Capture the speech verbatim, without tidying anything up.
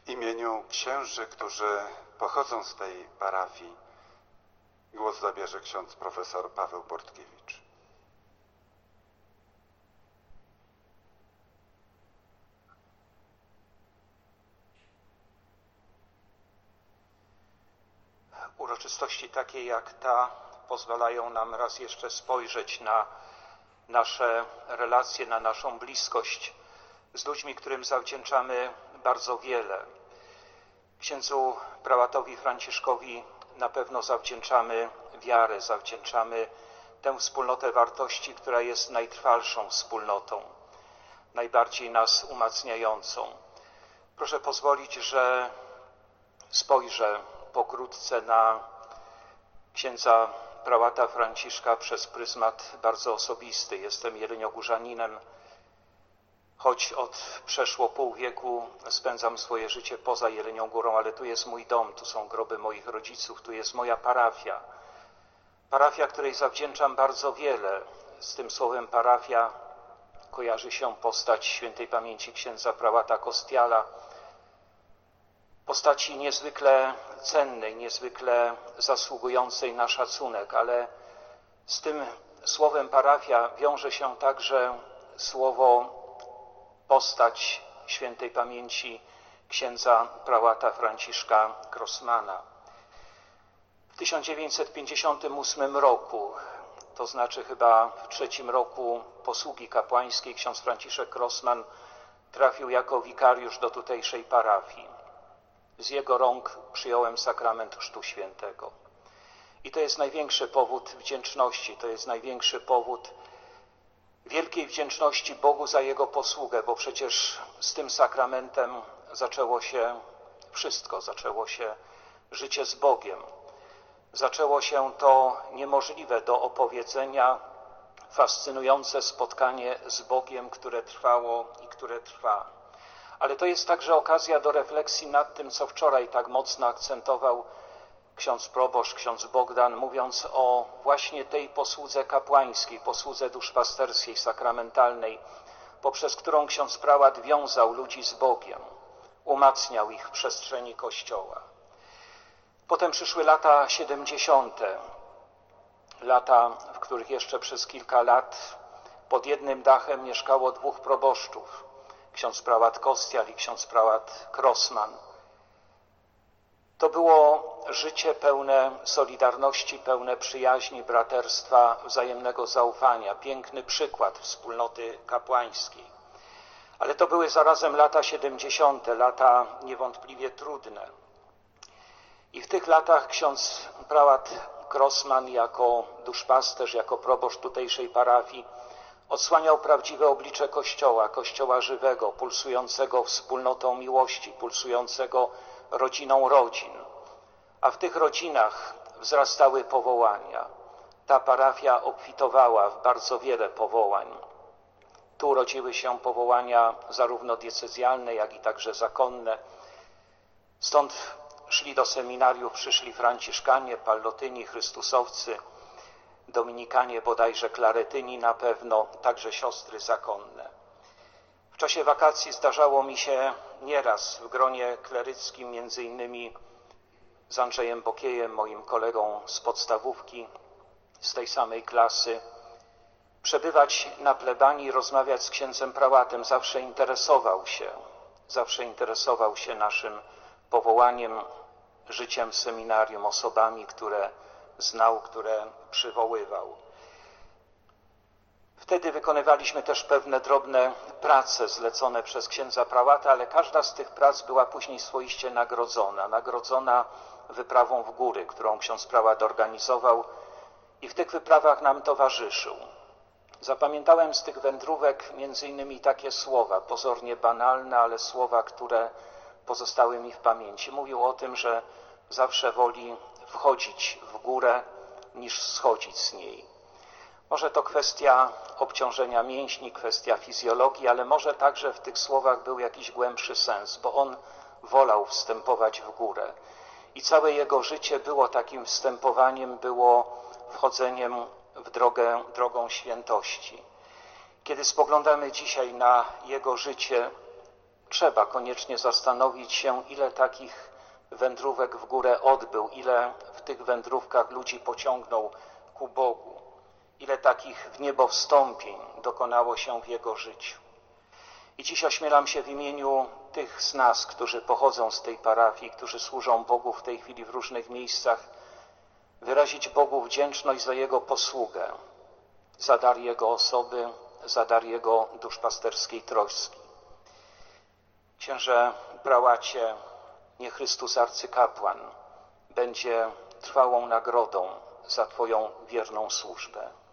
W imieniu księży, którzy pochodzą z tej parafii, głos zabierze ksiądz profesor Paweł Bortkiewicz. Uroczystości takie jak ta pozwalają nam raz jeszcze spojrzeć na nasze relacje, na naszą bliskość z ludźmi, którym zawdzięczamy bardzo wiele. Księdzu prałatowi Franciszkowi na pewno zawdzięczamy wiarę, zawdzięczamy tę wspólnotę wartości, która jest najtrwalszą wspólnotą, najbardziej nas umacniającą. Proszę pozwolić, że spojrzę pokrótce na księdza prałata Franciszka przez pryzmat bardzo osobisty. Jestem jeleniogórzaninem, choć od przeszło pół wieku spędzam swoje życie poza Jelenią Górą, ale tu jest mój dom, tu są groby moich rodziców, tu jest moja parafia. Parafia, której zawdzięczam bardzo wiele. Z tym słowem parafia kojarzy się postać świętej pamięci księdza prałata Kostiala, postaci niezwykle cennej, niezwykle zasługującej na szacunek, ale z tym słowem parafia wiąże się także słowo postać świętej pamięci księdza prałata Franciszka Grossmana. W tysiąc dziewięćset pięćdziesiątym ósmym roku, to znaczy chyba w trzecim roku posługi kapłańskiej, ksiądz Franciszek Grossman trafił jako wikariusz do tutejszej parafii. Z jego rąk przyjąłem sakrament Chrztu Świętego. I to jest największy powód wdzięczności, to jest największy powód wielkiej wdzięczności Bogu za Jego posługę, bo przecież z tym sakramentem zaczęło się wszystko, zaczęło się życie z Bogiem. Zaczęło się to niemożliwe do opowiedzenia, fascynujące spotkanie z Bogiem, które trwało i które trwa. Ale to jest także okazja do refleksji nad tym, co wczoraj tak mocno akcentował ksiądz proboszcz, ksiądz Bogdan, mówiąc o właśnie tej posłudze kapłańskiej, posłudze duszpasterskiej, sakramentalnej, poprzez którą ksiądz prałat wiązał ludzi z Bogiem, umacniał ich w przestrzeni Kościoła. Potem przyszły lata siedemdziesiąte, lata, w których jeszcze przez kilka lat pod jednym dachem mieszkało dwóch proboszczów, ksiądz prałat Kostial i ksiądz prałat Grossman. To było życie pełne solidarności, pełne przyjaźni, braterstwa, wzajemnego zaufania, piękny przykład wspólnoty kapłańskiej. Ale to były zarazem lata siedemdziesiąte, lata niewątpliwie trudne. I w tych latach ksiądz prałat Grossman jako duszpasterz, jako proboszcz tutejszej parafii odsłaniał prawdziwe oblicze Kościoła, Kościoła żywego, pulsującego wspólnotą miłości, pulsującego rodziną rodzin. A w tych rodzinach wzrastały powołania. Ta parafia obfitowała w bardzo wiele powołań. Tu urodziły się powołania zarówno diecezjalne, jak i także zakonne. Stąd szli do seminariów, przyszli franciszkanie, pallotyni, chrystusowcy, dominikanie, bodajże klaretyni na pewno, także siostry zakonne. W czasie wakacji zdarzało mi się nieraz w gronie kleryckim, między innymi z Andrzejem Bokiejem, moim kolegą z podstawówki, z tej samej klasy, przebywać na plebanii, rozmawiać z księdzem prałatem. Zawsze interesował się, zawsze interesował się naszym powołaniem, życiem w seminarium, osobami, które znał, które przywoływał. Wtedy wykonywaliśmy też pewne drobne prace zlecone przez księdza prałata, ale każda z tych prac była później swoiście nagrodzona. Nagrodzona wyprawą w góry, którą ksiądz prałat organizował i w tych wyprawach nam towarzyszył. Zapamiętałem z tych wędrówek między innymi takie słowa, pozornie banalne, ale słowa, które pozostały mi w pamięci. Mówił o tym, że zawsze woli wchodzić w górę niż schodzić z niej. Może to kwestia obciążenia mięśni, kwestia fizjologii, ale może także w tych słowach był jakiś głębszy sens, bo on wolał wstępować w górę. I całe jego życie było takim wstępowaniem, było wchodzeniem w drogę, drogą świętości. Kiedy spoglądamy dzisiaj na jego życie, trzeba koniecznie zastanowić się, ile takich wędrówek w górę odbył, ile w tych wędrówkach ludzi pociągnął ku Bogu, ile takich w niebo wstąpień dokonało się w jego życiu. I dziś ośmielam się w imieniu tych z nas, którzy pochodzą z tej parafii, którzy służą Bogu w tej chwili w różnych miejscach, wyrazić Bogu wdzięczność za Jego posługę, za dar Jego osoby, za dar Jego duszpasterskiej troski. Księże prałacie, niech Chrystus arcykapłan będzie trwałą nagrodą za Twoją wierną służbę.